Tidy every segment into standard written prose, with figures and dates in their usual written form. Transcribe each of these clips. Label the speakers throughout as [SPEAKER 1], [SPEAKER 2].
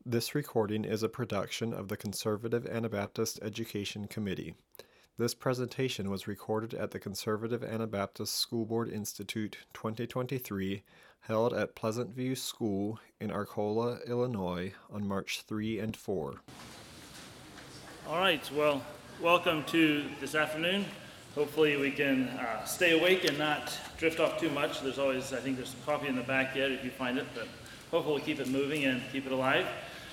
[SPEAKER 1] This recording is a production of the Conservative Anabaptist Education Committee. This presentation was recorded at the Conservative Anabaptist School Board Institute 2023, held at Pleasant View School in Arcola, Illinois, on March 3 and 4.
[SPEAKER 2] All right, well, welcome to this afternoon. Hopefully we can stay awake and not drift off too much. There's always, I think there's some coffee in the back yet if you find it, but hopefully we'll keep it moving and keep it alive.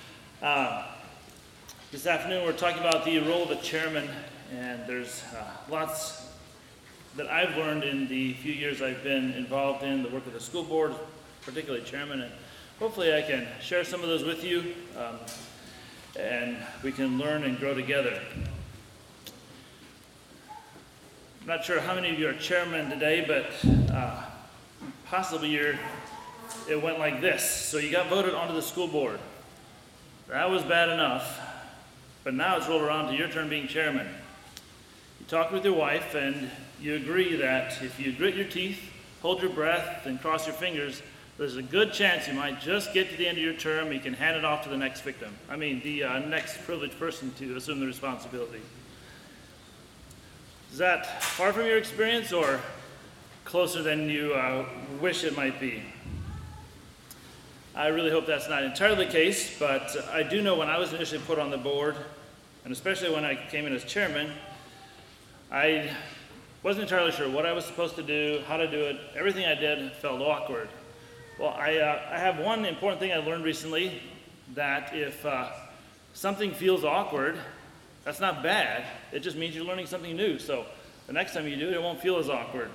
[SPEAKER 2] This afternoon we're talking about the role of a chairman, and there's lots that I've learned in the few years I've been involved in the work of the school board, particularly chairman, and hopefully I can share some of those with you, and we can learn and grow together. I'm not sure how many of you are chairmen today, but possibly it went like this. So you got voted onto the school board. That was bad enough, but now it's rolled around to your turn being chairman. You talk with your wife and you agree that if you grit your teeth, hold your breath, and cross your fingers, there's a good chance you might just get to the end of your term. You can hand it off to the next victim. The next privileged person to assume the responsibility. Is that far from your experience or closer than you wish it might be? I really hope that's not entirely the case, but I do know when I was initially put on the board, and especially when I came in as chairman, I wasn't entirely sure what I was supposed to do, how to do it. Everything I did felt awkward. Well, I have one important thing I learned recently, that if something feels awkward, that's not bad. It just means you're learning something new. So the next time you do it, it won't feel as awkward.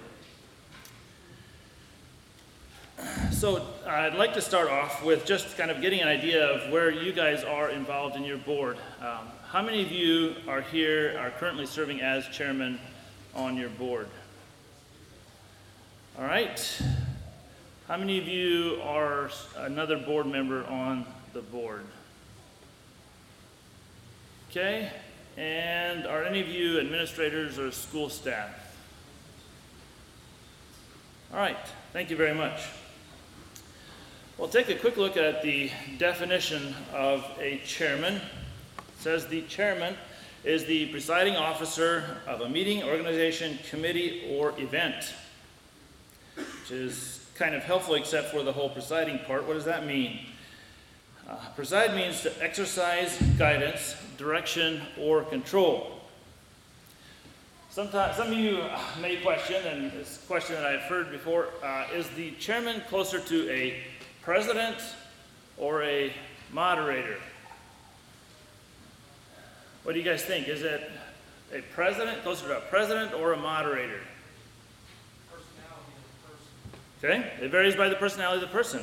[SPEAKER 2] So I'd like to start off with just kind of getting an idea of where you guys are involved in your board. How many of you are currently serving as chairman on your board? All right. How many of you are another board member on the board? Okay. And are any of you administrators or school staff? All right. Thank you very much. We'll take a quick look at the definition of a chairman. It says the chairman is the presiding officer of a meeting, organization, committee, or event, which is kind of helpful except for the whole presiding part. What does that mean? Preside means to exercise guidance, direction, or control. Some of you may question, and it's a question that I've heard before, is the chairman closer to a president or a moderator? What do you guys think? Is it a president, closer to a president, or a moderator?
[SPEAKER 3] Personality of the person.
[SPEAKER 2] Okay, it varies by the personality of the person.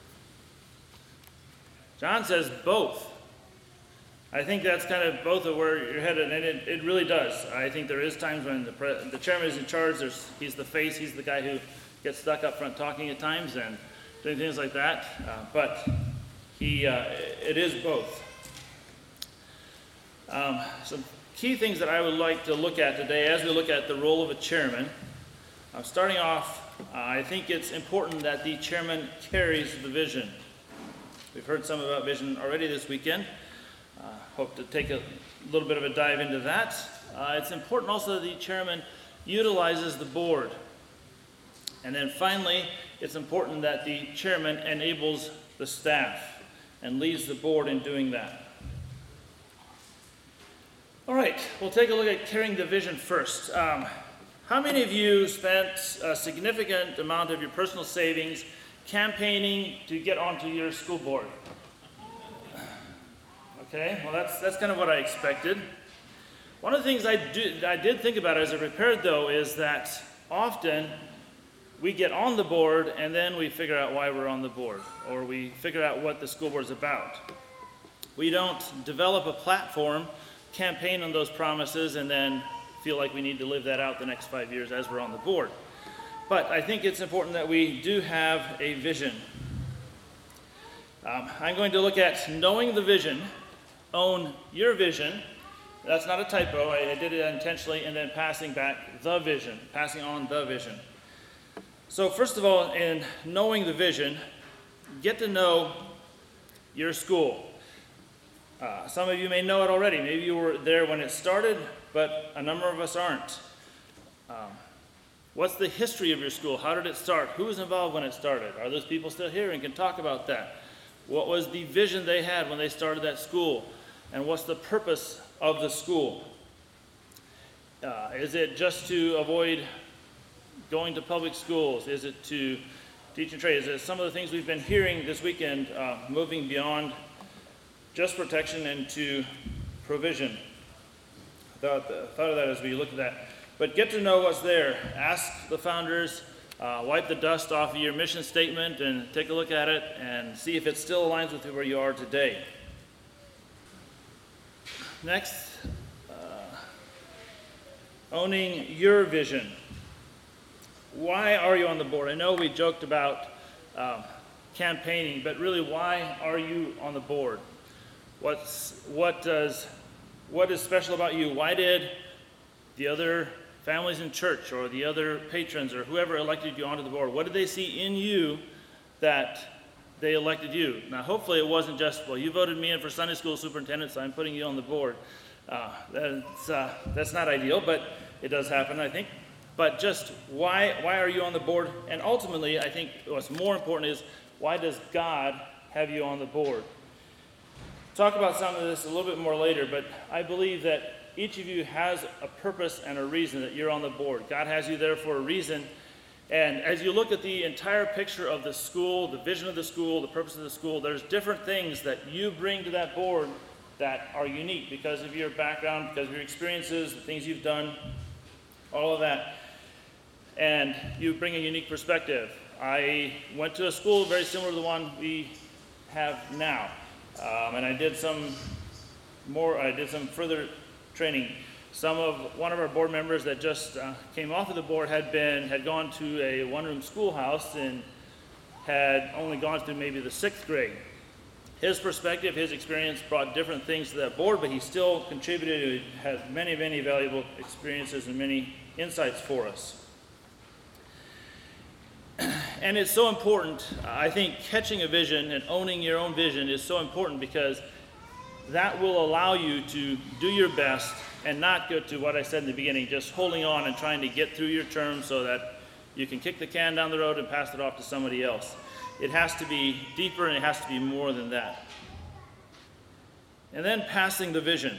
[SPEAKER 2] John says both. I think that's kind of both of where you're headed, and it really does. I think there is times when the chairman is in charge. He's the face. He's the guy who gets stuck up front talking at times and doing things like that. But it is both. Some key things that I would like to look at today as we look at the role of a chairman. Starting off, I think it's important that the chairman carries the vision. We've heard some about vision already this weekend. Hope to take a little bit of a dive into that. It's important also that the chairman utilizes the board. And then finally, it's important that the chairman enables the staff and leads the board in doing that. All right, we'll take a look at carrying the vision first. How many of you spent a significant amount of your personal savings campaigning to get onto your school board? Okay, well that's kind of what I expected. One of the things I did think about as I prepared, though, is that often we get on the board and then we figure out why we're on the board, or we figure out what the school board is about. We don't develop a platform, campaign on those promises, and then feel like we need to live that out the next 5 years as we're on the board. But I think it's important that we do have a vision. I'm going to look at knowing the vision, own your vision. That's not a typo. I did it intentionally, and then passing back the vision, passing on the vision. So first of all, in knowing the vision, get to know your school. Some of you may know it already. Maybe you were there when it started, but a number of us aren't. What's the history of your school? How did it start? Who was involved when it started? Are those people still here and can talk about that? What was the vision they had when they started that school? And what's the purpose of the school? Is it just to avoid going to public schools? Is it to teach and trade? Is it some of the things we've been hearing this weekend, moving beyond just protection into provision? Thought of that as we looked at that. But get to know what's there. Ask the founders, wipe the dust off of your mission statement and take a look at it and see if it still aligns with where you are today. Next, owning your vision. Why are you on the board? I know we joked about campaigning, but really, why are you on the board? What is special about you? Why did the other families in church or the other patrons or whoever elected you onto the board, what did they see in you that they elected you? Now, hopefully it wasn't just, well, you voted me in for Sunday school superintendent, so I'm putting you on the board. That's not ideal, but it does happen, I think. But just why are you on the board? And ultimately, I think what's more important is, why does God have you on the board? Talk about some of this a little bit more later, but I believe that each of you has a purpose and a reason that you're on the board. God has you there for a reason. And as you look at the entire picture of the school, the vision of the school, the purpose of the school, there's different things that you bring to that board that are unique because of your background, because of your experiences, the things you've done, all of that. And you bring a unique perspective. I went to a school very similar to the one we have now. And I did some further training. One of our board members that just came off of the board had gone to a one-room schoolhouse and had only gone to maybe the 6th grade. His perspective, his experience brought different things to that board, but he still contributed. He had many, many valuable experiences and many insights for us. And it's so important, I think catching a vision and owning your own vision is so important because that will allow you to do your best and not go to what I said in the beginning, just holding on and trying to get through your term so that you can kick the can down the road and pass it off to somebody else. It has to be deeper and it has to be more than that. And then passing the vision.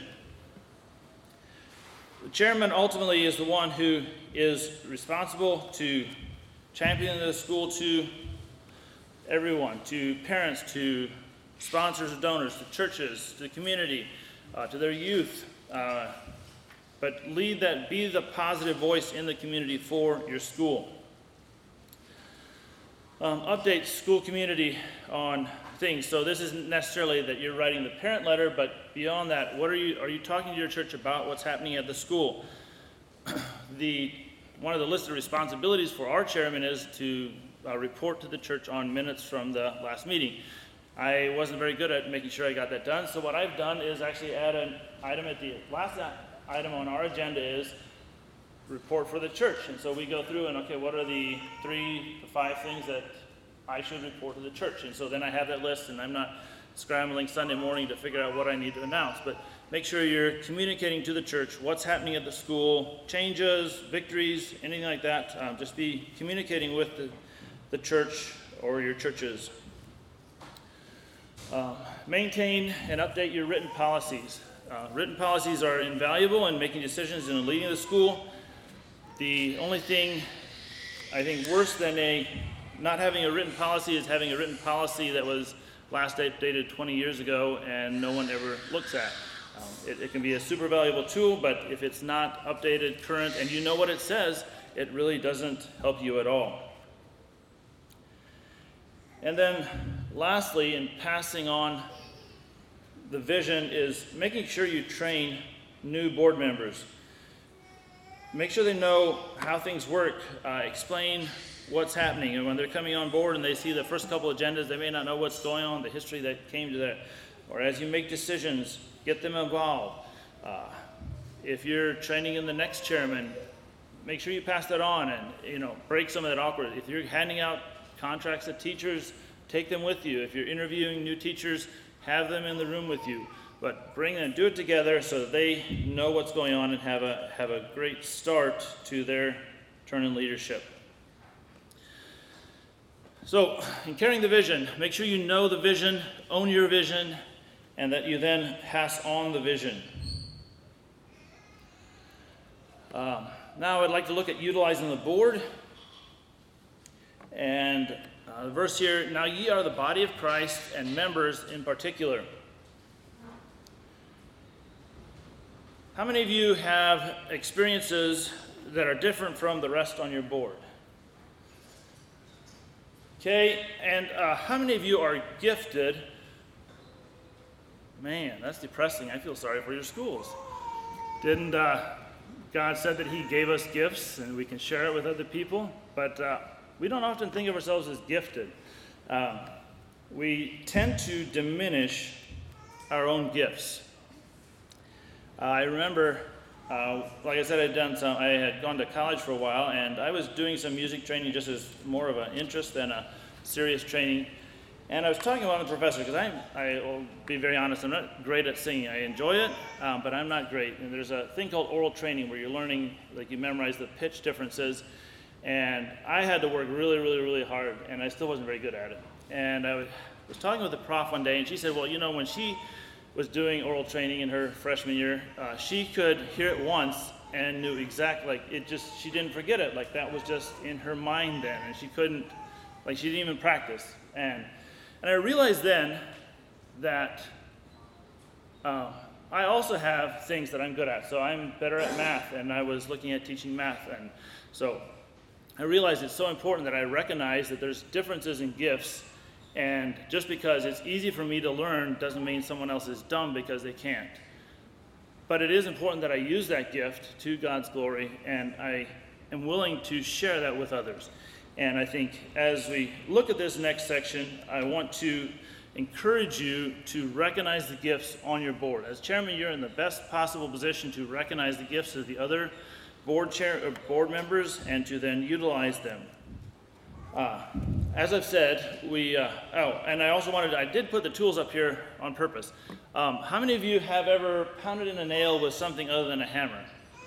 [SPEAKER 2] The chairman ultimately is the one who is responsible to champion the school to everyone, to parents, to sponsors and donors, to churches, to the community, to their youth. But be the positive voice in the community for your school. Update school community on things. So this isn't necessarily that you're writing the parent letter, but beyond that, are you talking to your church about what's happening at the school? One of the listed responsibilities for our chairman is to report to the church on minutes from the last meeting. I wasn't very good at making sure I got that done, so what I've done is actually add an item at the last item on our agenda is report for the church. And so we go through and, okay, what are the 3 to 5 things that I should report to the church? And so then I have that list, and I'm not scrambling Sunday morning to figure out what I need to announce. But make sure you're communicating to the church what's happening at the school, changes, victories, anything like that. Just be communicating with the church or your churches. Maintain and update your written policies. Written policies are invaluable in making decisions and leading the school. The only thing I think worse than not having a written policy is having a written policy that was last updated 20 years ago and no one ever looks at. It can be a super valuable tool, but if it's not updated, current, and you know what it says, it really doesn't help you at all. And then lastly, in passing on the vision is making sure you train new board members. Make sure they know how things work. Explain what's happening. And when they're coming on board and they see the first couple agendas, they may not know what's going on, the history that came to that. Or as you make decisions, get them involved. If you're training in the next chairman, make sure you pass that on and break some of that awkward. If you're handing out contracts to teachers, take them with you. If you're interviewing new teachers, have them in the room with you. but bring them and do it together so that they know what's going on and have a great start to their turn in leadership. So, in carrying the vision, make sure you know the vision, own your vision, and that you then pass on the vision. Now I'd like to look at utilizing the board. And the verse here, now ye are the body of Christ and members in particular. How many of you have experiences that are different from the rest on your board? Okay, and how many of you are gifted? Man, that's depressing. I feel sorry for your schools. Didn't God said that he gave us gifts and we can share it with other people? But we don't often think of ourselves as gifted. We tend to diminish our own gifts. I remember, like I said, I had gone to college for a while, and I was doing some music training just as more of an interest than a serious training. And I was talking about the professor, because I will be very honest, I'm not great at singing. I enjoy it, but I'm not great. And there's a thing called oral training where you're learning, like you memorize the pitch differences. And I had to work really, really, really hard, and I still wasn't very good at it. And I was talking with the prof one day, and she said, well, you know, when she was doing oral training in her freshman year, she could hear it once and knew exactly, she didn't forget it. Like that was just in her mind then, and she didn't even practice. And I realized then that I also have things that I'm good at. So I'm better at math, and I was looking at teaching math. And so I realized it's so important that I recognize that there's differences in gifts, and just because it's easy for me to learn doesn't mean someone else is dumb because they can't. But it is important that I use that gift to God's glory, and I am willing to share that with others. And I think as we look at this next section, I want to encourage you to recognize the gifts on your board. As chairman, you're in the best possible position to recognize the gifts of the other board members and to then utilize them. As I've said, and I did put the tools up here on purpose. How many of you have ever pounded in a nail with something other than a hammer?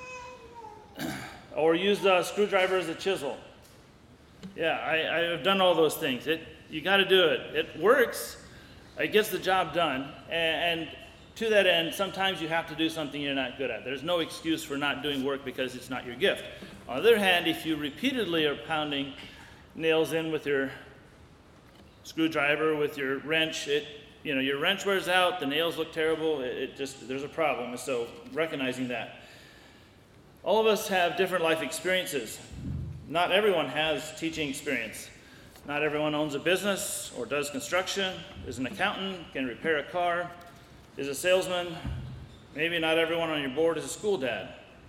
[SPEAKER 2] Or used a screwdriver as a chisel? Yeah, I've done all those things. You got to do it. It works. It gets the job done. And to that end, sometimes you have to do something you're not good at. There's no excuse for not doing work because it's not your gift. On the other hand, if you repeatedly are pounding nails in with your screwdriver, with your wrench, your wrench wears out, the nails look terrible, there's a problem. And so recognizing that. All of us have different life experiences. Not everyone has teaching experience. Not everyone owns a business or does construction, is an accountant, can repair a car, is a salesman. Maybe not everyone on your board is a school dad.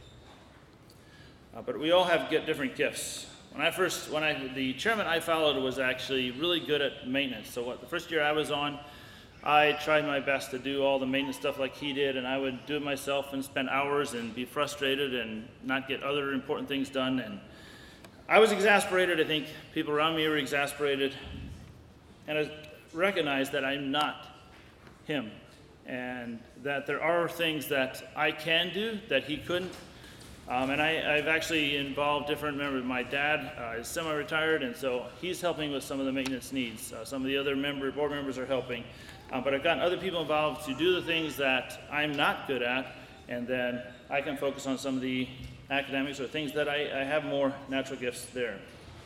[SPEAKER 2] But we all have different gifts. The chairman I followed was actually really good at maintenance. So the first year I was on, I tried my best to do all the maintenance stuff like he did, and I would do it myself and spend hours and be frustrated and not get other important things done. And I was exasperated. I think people around me were exasperated. And I recognized that I'm not him, and that there are things that I can do that he couldn't. And I've actually involved different members. My dad is semi-retired, and so he's helping with some of the maintenance needs. Some of the other board members are helping. But I've gotten other people involved to do the things that I'm not good at, and then I can focus on some of the academics or things that I have more natural gifts there.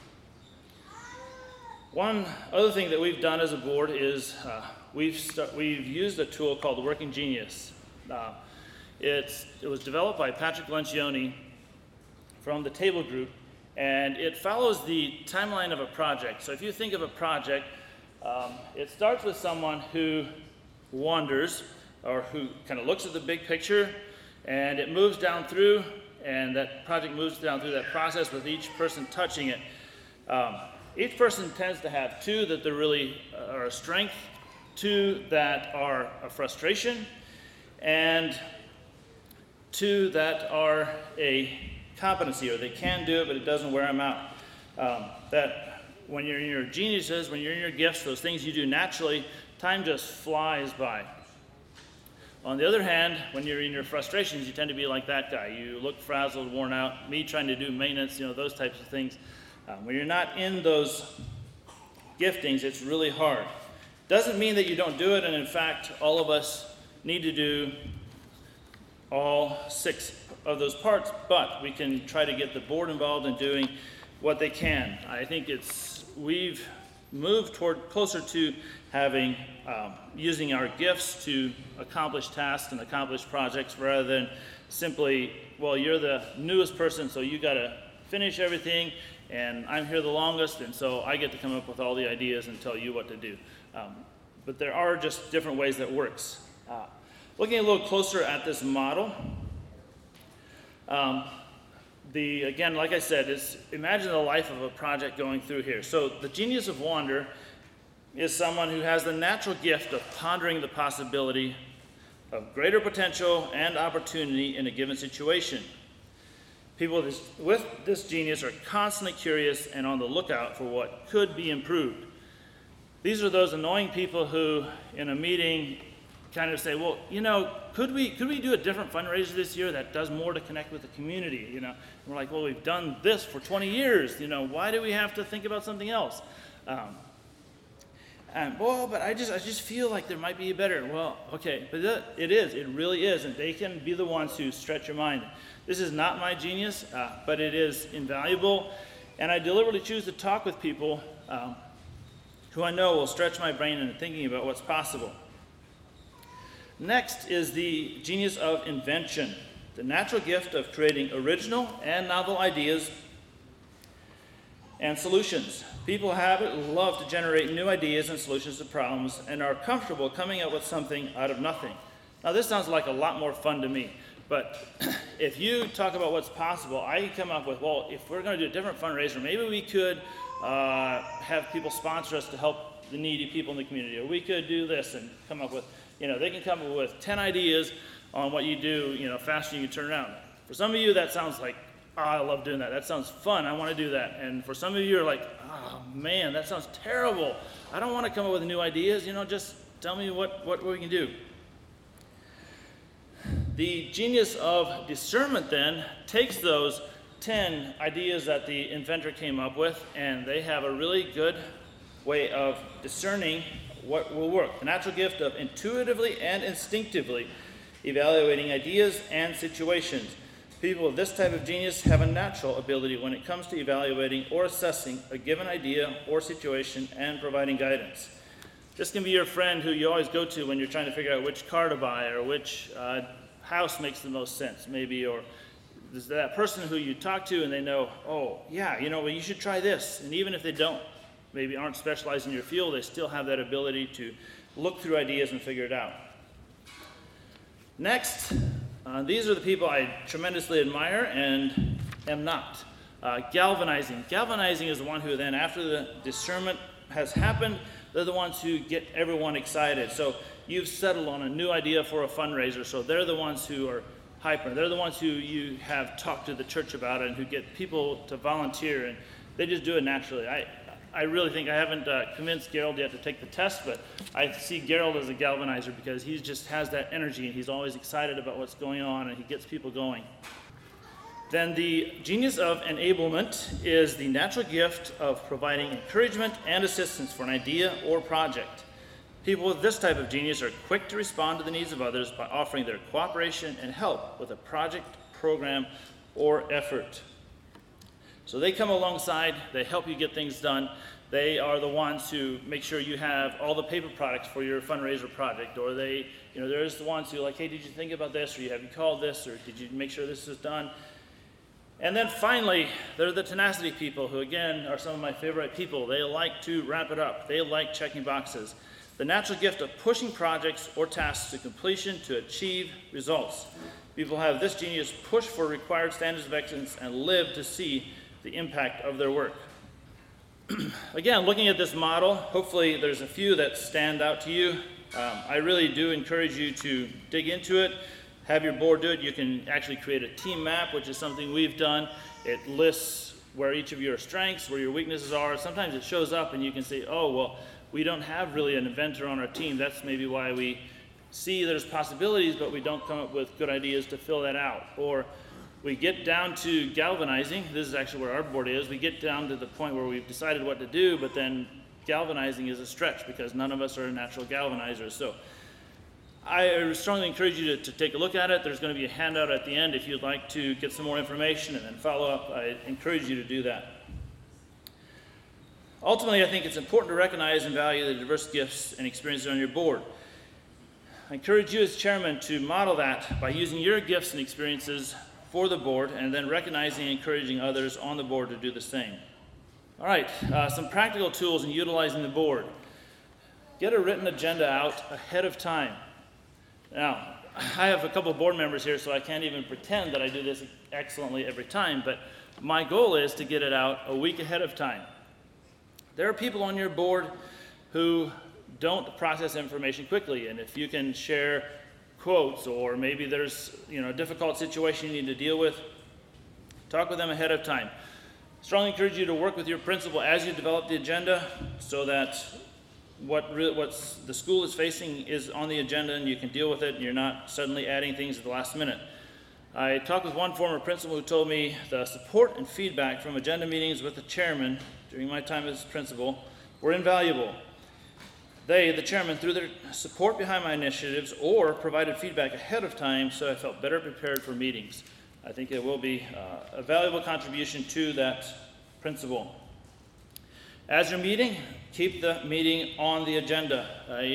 [SPEAKER 2] One other thing that we've done as a board is we've used a tool called Working Genius. It was developed by Patrick Lencioni from the Table Group, and it follows the timeline of a project. So if you think of a project, it starts with someone who wanders or who kind of looks at the big picture, and it moves down through, and that project moves down through that process with each person touching it. Each person tends to have two that they really are a strength, two that are a frustration, and two that are a competency, or they can do it, but it doesn't wear them out. That when you're in your geniuses, when you're in your gifts, those things you do naturally, time just flies by. On the other hand, when you're in your frustrations, you tend to be like that guy. You look frazzled, worn out. Me trying to do maintenance, those types of things. When you're not in those giftings, it's really hard. Doesn't mean that you don't do it, and in fact, all of us need to do all 6 of those parts, but we can try to get the board involved in doing what they can. I think we've moved closer to having using our gifts to accomplish tasks and accomplish projects rather than simply, well, you're the newest person, so you got to finish everything, and I'm here the longest, and so I get to come up with all the ideas and tell you what to do. But there are just different ways that works. Looking a little closer at this model, again, like I said, is imagine the life of a project going through here. So the genius of Wander is someone who has the natural gift of pondering the possibility of greater potential and opportunity in a given situation. People with this genius are constantly curious and on the lookout for what could be improved. These are those annoying people who, in a meeting, kind of say, well, could we do a different fundraiser this year that does more to connect with the community? And we're like, well, we've done this for 20 years. Why do we have to think about something else? But I just feel like there might be a better. Well, okay, but it really is, and they can be the ones who stretch your mind. This is not my genius, but it is invaluable, and I deliberately choose to talk with people who I know will stretch my brain into thinking about what's possible. Next is the genius of invention, the natural gift of creating original and novel ideas and solutions. People love to generate new ideas and solutions to problems and are comfortable coming up with something out of nothing. Now, this sounds like a lot more fun to me, but if you talk about what's possible, I can come up with, well, if we're going to do a different fundraiser, maybe we could have people sponsor us to help the needy people in the community, or we could do this and come up with, they can come up with 10 ideas on what you do, faster than you can turn around. For some of you, that sounds like, oh, I love doing that. That sounds fun. I want to do that. And for some of you, you're like, oh, man, that sounds terrible. I don't want to come up with new ideas. Just tell me what we can do. The genius of discernment, then, takes those 10 ideas that the inventor came up with, and they have a really good way of discerning what will work. The natural gift of intuitively and instinctively evaluating ideas and situations. People with this type of genius have a natural ability when it comes to evaluating or assessing a given idea or situation and providing guidance. This can be your friend who you always go to when you're trying to figure out which car to buy or which house makes the most sense, maybe, or there's that person who you talk to and they know, oh, yeah, well, you should try this. And even if they maybe aren't specialized in your field, they still have that ability to look through ideas and figure it out. Next, these are the people I tremendously admire and am not. Galvanizing. Galvanizing is the one who then, after the discernment has happened, they're the ones who get everyone excited. So you've settled on a new idea for a fundraiser, so they're the ones who are hyper. They're the ones who you have talked to the church about it and who get people to volunteer, and they just do it naturally. I really think, I haven't convinced Gerald yet to take the test, but I see Gerald as a galvanizer because he just has that energy and he's always excited about what's going on and he gets people going. Then the genius of enablement is the natural gift of providing encouragement and assistance for an idea or project. People with this type of genius are quick to respond to the needs of others by offering their cooperation and help with a project, program, or effort. So they come alongside, they help you get things done. They are the ones who make sure you have all the paper products for your fundraiser project, or there's the ones who are like, hey, did you think about this, or have you called this, or did you make sure this is done? And then finally, they're the tenacity people who, again, are some of my favorite people. They like to wrap it up. They like checking boxes. The natural gift of pushing projects or tasks to completion to achieve results. People have this genius push for required standards of excellence and live to see the impact of their work. Again, looking at this model, hopefully there's a few that stand out to you. I really do encourage you to dig into it, have your board do it. You can actually create a team map, which is something we've done. It lists where each of your strengths, where your weaknesses are. Sometimes it shows up and you can say, oh, well, we don't have really an inventor on our team. That's maybe why we see there's possibilities, but we don't come up with good ideas to fill that out. Or we get down to galvanizing. This is actually where our board is. We get down to the point where we've decided what to do, but then galvanizing is a stretch because none of us are natural galvanizers. So I strongly encourage you to take a look at it. There's going to be a handout at the end if you'd like to get some more information and then follow up. I encourage you to do that. Ultimately, I think it's important to recognize and value the diverse gifts and experiences on your board. I encourage you as chairman to model that by using your gifts and experiences for the board and then recognizing and encouraging others on the board to do the same. All right, some practical tools in utilizing the board. Get a written agenda out ahead of time. Now, I have a couple of board members here, so I can't even pretend that I do this excellently every time, but my goal is to get it out a week ahead of time. There are people on your board who don't process information quickly, and if you can share quotes, or maybe there's a difficult situation you need to deal with, talk with them ahead of time. Strongly encourage you to work with your principal as you develop the agenda so that what the school is facing is on the agenda and you can deal with it and you're not suddenly adding things at the last minute. I talked with one former principal who told me the support and feedback from agenda meetings with the chairman during my time as principal were invaluable. They, the chairman, threw their support behind my initiatives or provided feedback ahead of time so I felt better prepared for meetings. I think it will be a valuable contribution to that principle. As you're meeting, keep the meeting on the agenda.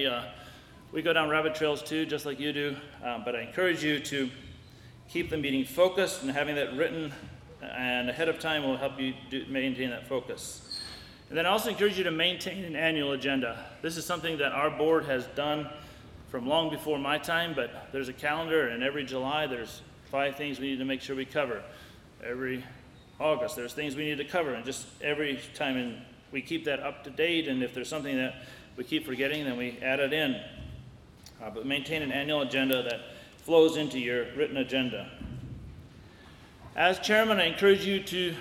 [SPEAKER 2] We go down rabbit trails too, just like you do, but I encourage you to keep the meeting focused, and having that written and ahead of time will help you maintain that focus. And then I also encourage you to maintain an annual agenda. This is something that our board has done from long before my time, but there's a calendar, and every July there's 5 things we need to make sure we cover. Every August there's things we need to cover, and just every time, and we keep that up to date, and if there's something that we keep forgetting, then we add it in. But maintain an annual agenda that flows into your written agenda. As chairman, I encourage you to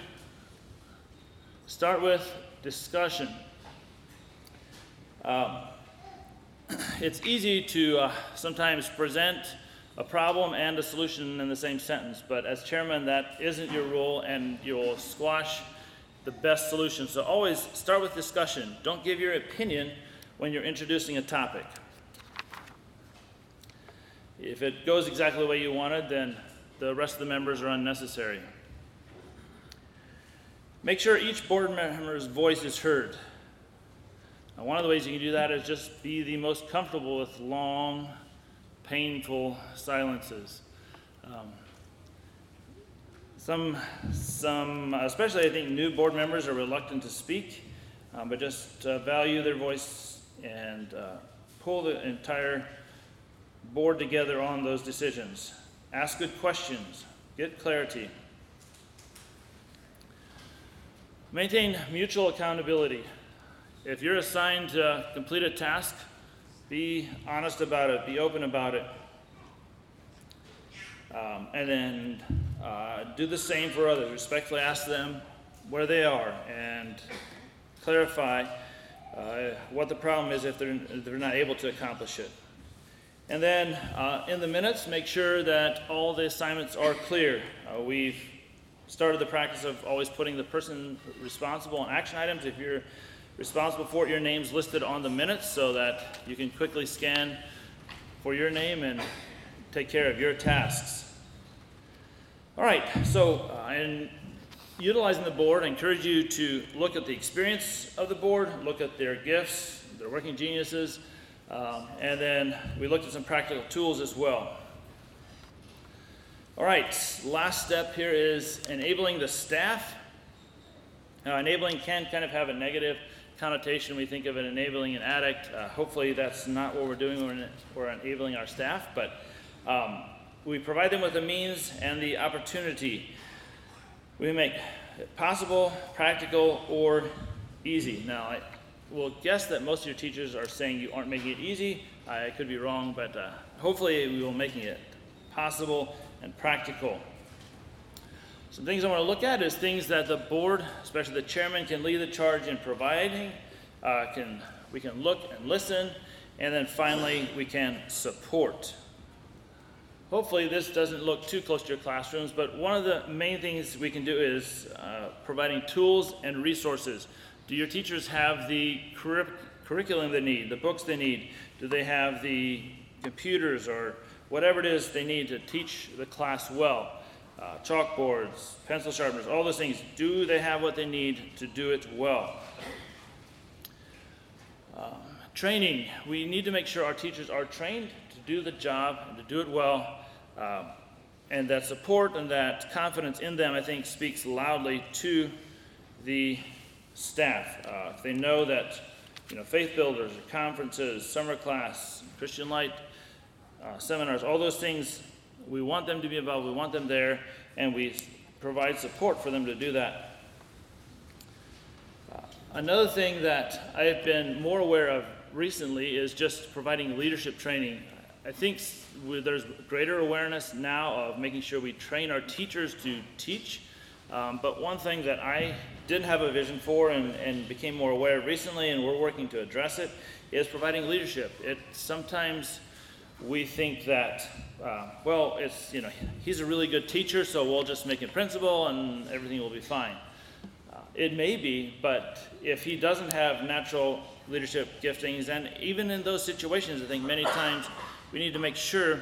[SPEAKER 2] start with discussion. It's easy to sometimes present a problem and a solution in the same sentence, but as chairman, that isn't your role, and you'll squash the best solution. So always start with discussion. Don't give your opinion when you're introducing a topic. If it goes exactly the way you wanted, then the rest of the members are unnecessary. Make sure each board member's voice is heard. Now, one of the ways you can do that is just be the most comfortable with long, painful silences. Some, especially I think new board members are reluctant to speak, but just value their voice and pull the entire board together on those decisions. Ask good questions, get clarity. Maintain mutual accountability. If you're assigned to complete a task, be honest about it, be open about it. And then do the same for others. Respectfully ask them where they are and clarify what the problem is if they're not able to accomplish it. And then in the minutes, make sure that all the assignments are clear. We've started the practice of always putting the person responsible on action items. If you're responsible for it, your name's listed on the minutes so that you can quickly scan for your name and take care of your tasks. All right, so in utilizing the board, I encourage you to look at the experience of the board, look at their gifts, their working geniuses, and then we looked at some practical tools as well. All right, last step here is enabling the staff. Now, enabling can kind of have a negative connotation. We think of it enabling an addict. Hopefully that's not what we're doing when we're enabling our staff, but we provide them with the means and the opportunity. We make it possible, practical, or easy. Now, I will guess that most of your teachers are saying you aren't making it easy. I could be wrong, but hopefully we will making it possible and practical. Some things I want to look at is things that the board, especially the chairman, can lead the charge in providing. We can look and listen And then finally, we can support. Hopefully this doesn't look too close to your classrooms, but one of the main things we can do is providing tools and resources. Do your teachers have the curriculum they need, the books they need? Do they have the computers or whatever it is they need to teach the class well? Chalkboards, pencil sharpeners, all those things. Do they have what they need to do it well? Training. We need to make sure our teachers are trained to do the job and to do it well. And that support and that confidence in them, I think, speaks loudly to the staff. If they know that, faith builders, conferences, summer class, Christian Light seminars, all those things, we want them to be involved, we want them there, and we provide support for them to do that. Another thing that I've been more aware of recently is just providing leadership training. I think there's greater awareness now of making sure we train our teachers to teach. But one thing that I didn't have a vision for and became more aware of recently, and we're working to address it, is providing leadership. Sometimes we think that, he's a really good teacher, so we'll just make him principal and everything will be fine. It may be, but if he doesn't have natural leadership giftings, and even in those situations, I think many times we need to make sure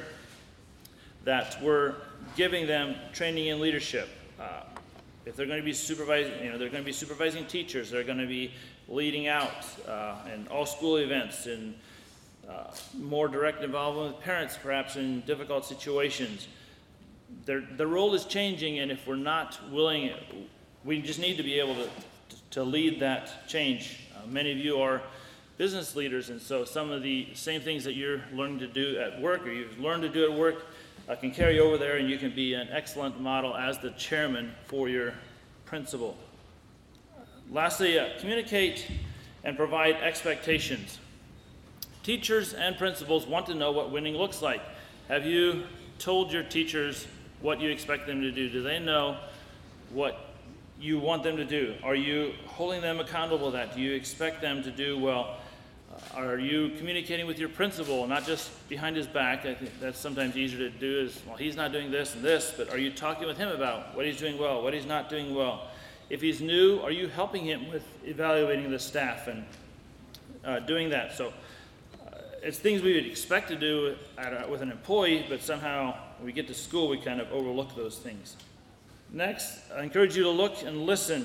[SPEAKER 2] that we're giving them training in leadership. If they're going to be supervising, they're going to be supervising teachers, they're going to be leading out in all school events, and more direct involvement with parents, perhaps in difficult situations. The role is changing, and if we're not willing, we just need to be able to lead that change. Many of you are business leaders, and so some of the same things that you're learning to do at work, or you've learned to do at work, can carry over there, and you can be an excellent model as the chairman for your principal. Lastly, communicate and provide expectations. Teachers and principals want to know what winning looks like. Have you told your teachers what you expect them to do? Do they know what you want them to do? Are you holding them accountable to that? Do you expect them to do well? Are you communicating with your principal, not just behind his back? I think that's sometimes easier to do is, well, he's not doing this and this, but are you talking with him about what he's doing well, what he's not doing well? If he's new, are you helping him with evaluating the staff and doing that? So it's things we would expect to do with an employee, but somehow when we get to school, we kind of overlook those things. Next, I encourage you to look and listen.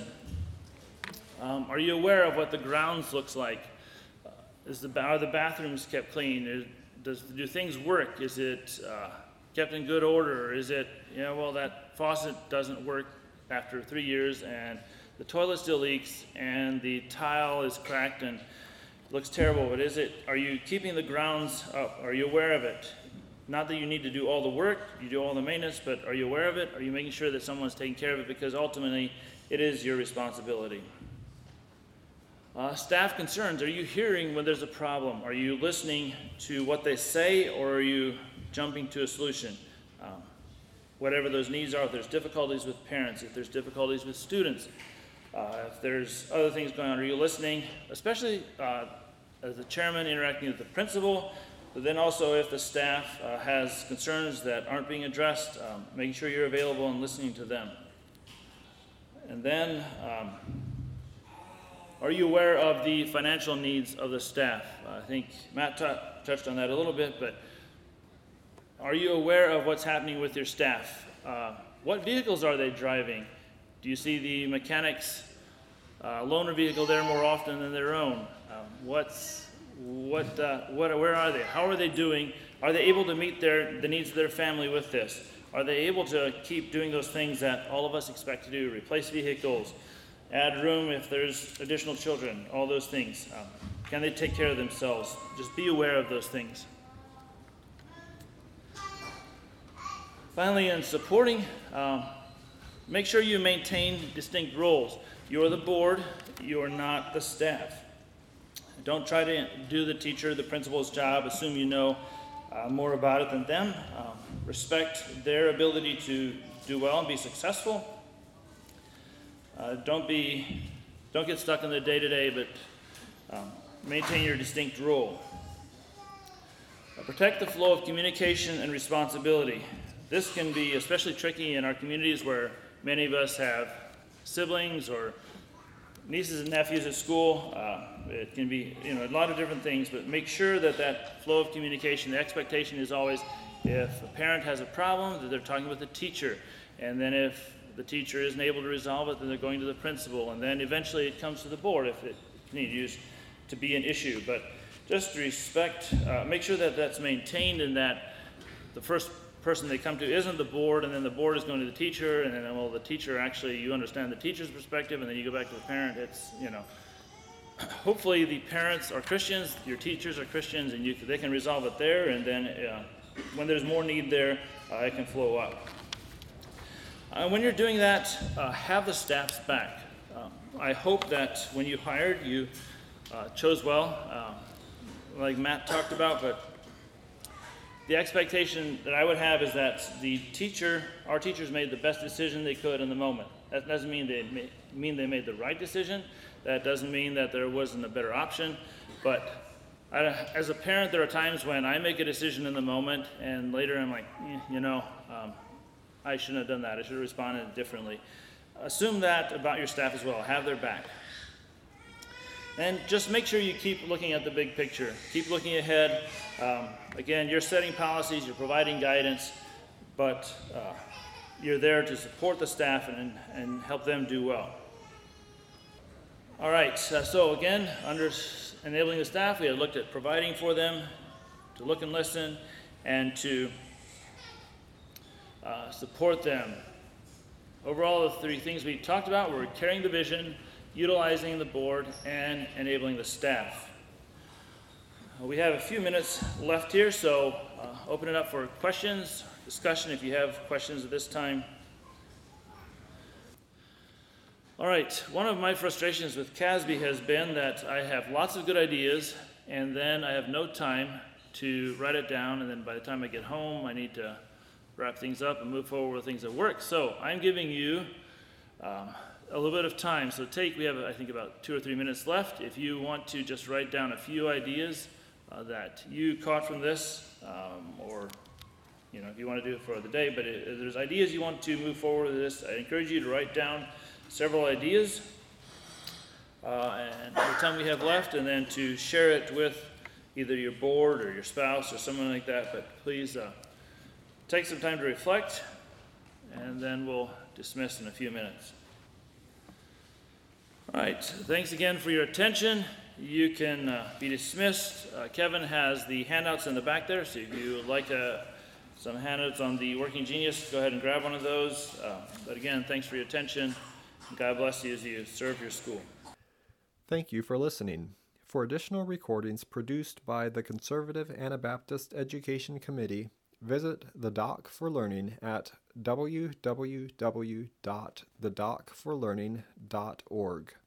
[SPEAKER 2] Are you aware of what the grounds looks like? Are the bathrooms kept clean? Do things work? Is it kept in good order? Is it, that faucet doesn't work after 3 years and the toilet still leaks and the tile is cracked and looks terrible, but are you keeping the grounds up? Are you aware of it? Not that you need to do all the work, you do all the maintenance, but are you aware of it? Are you making sure that someone's taking care of it? Because ultimately, it is your responsibility. Staff concerns. Are you hearing when there's a problem? Are you listening to what they say, or are you jumping to a solution? Whatever those needs are, if there's difficulties with parents, if there's difficulties with students, if there's other things going on, are you listening? Especially as the chairman interacting with the principal, but then also if the staff has concerns that aren't being addressed, making sure you're available and listening to them. And then, are you aware of the financial needs of the staff? I think Matt touched on that a little bit, but are you aware of what's happening with your staff? What vehicles are they driving? Do you see the mechanics loaner vehicle there more often than their own? Where are they? How are they doing? Are they able to meet the needs of their family with this? Are they able to keep doing those things that all of us expect to do? Replace vehicles, add room if there's additional children, all those things. Can they take care of themselves? Just be aware of those things. Finally, in supporting, make sure you maintain distinct roles. You're the board, you're not the staff. Don't try to do the teacher, the principal's job, assume you know more about it than them. Respect their ability to do well and be successful. Don't get stuck in the day-to-day, but maintain your distinct role. Protect the flow of communication and responsibility. This can be especially tricky in our communities where many of us have siblings or nieces and nephews at school. It can be, a lot of different things, but make sure that that flow of communication, the expectation is always, if a parent has a problem, that they're talking with the teacher, and then if the teacher isn't able to resolve it, then they're going to the principal, and then eventually it comes to the board if it continues to be an issue. But just respect, make sure that that's maintained, and that the first person they come to isn't the board, and then the board is going to the teacher, and then, well, the teacher actually, you understand the teacher's perspective, and then you go back to the parent. It's, hopefully the parents are Christians, your teachers are Christians, and they can resolve it there, and then when there's more need there, it can flow up. When you're doing that, have the staff's back. I hope that when you hired, you chose well, like Matt talked about, but the expectation that I would have is that our teachers made the best decision they could in the moment. That doesn't mean they made the right decision. That doesn't mean that there wasn't a better option. But as a parent, there are times when I make a decision in the moment, and later I'm like, I shouldn't have done that. I should have responded differently. Assume that about your staff as well. Have their back. And just make sure you keep looking at the big picture. Keep looking ahead. Again, you're setting policies, you're providing guidance, but you're there to support the staff and help them do well. All right, so again, under enabling the staff, we had looked at providing for them, to look and listen, and to support them. Overall, the three things we talked about were carrying the vision, utilizing the board, and enabling the staff. We have a few minutes left here, so open it up for questions, discussion if you have questions at this time. All right, one of my frustrations with CASB has been that I have lots of good ideas, and then I have no time to write it down, and then by the time I get home, I need to wrap things up and move forward with things at work. So I'm giving you a little bit of time. So we have, I think, about 2 or 3 minutes left. If you want to just write down a few ideas that you caught from this, or if you want to do it for the day, but if there's ideas you want to move forward with this, I encourage you to write down several ideas and the time we have left, and then to share it with either your board or your spouse or someone like that. But please take some time to reflect, and then we'll dismiss in a few minutes. All right, thanks again for your attention. You can be dismissed. Kevin has the handouts in the back there, so if you would like some handouts on the Working Genius, go ahead and grab one of those. But again, thanks for your attention. God bless you as you serve your school.
[SPEAKER 1] Thank you for listening. For additional recordings produced by the Conservative Anabaptist Education Committee, visit the Dock for Learning at www.thedocforlearning.org.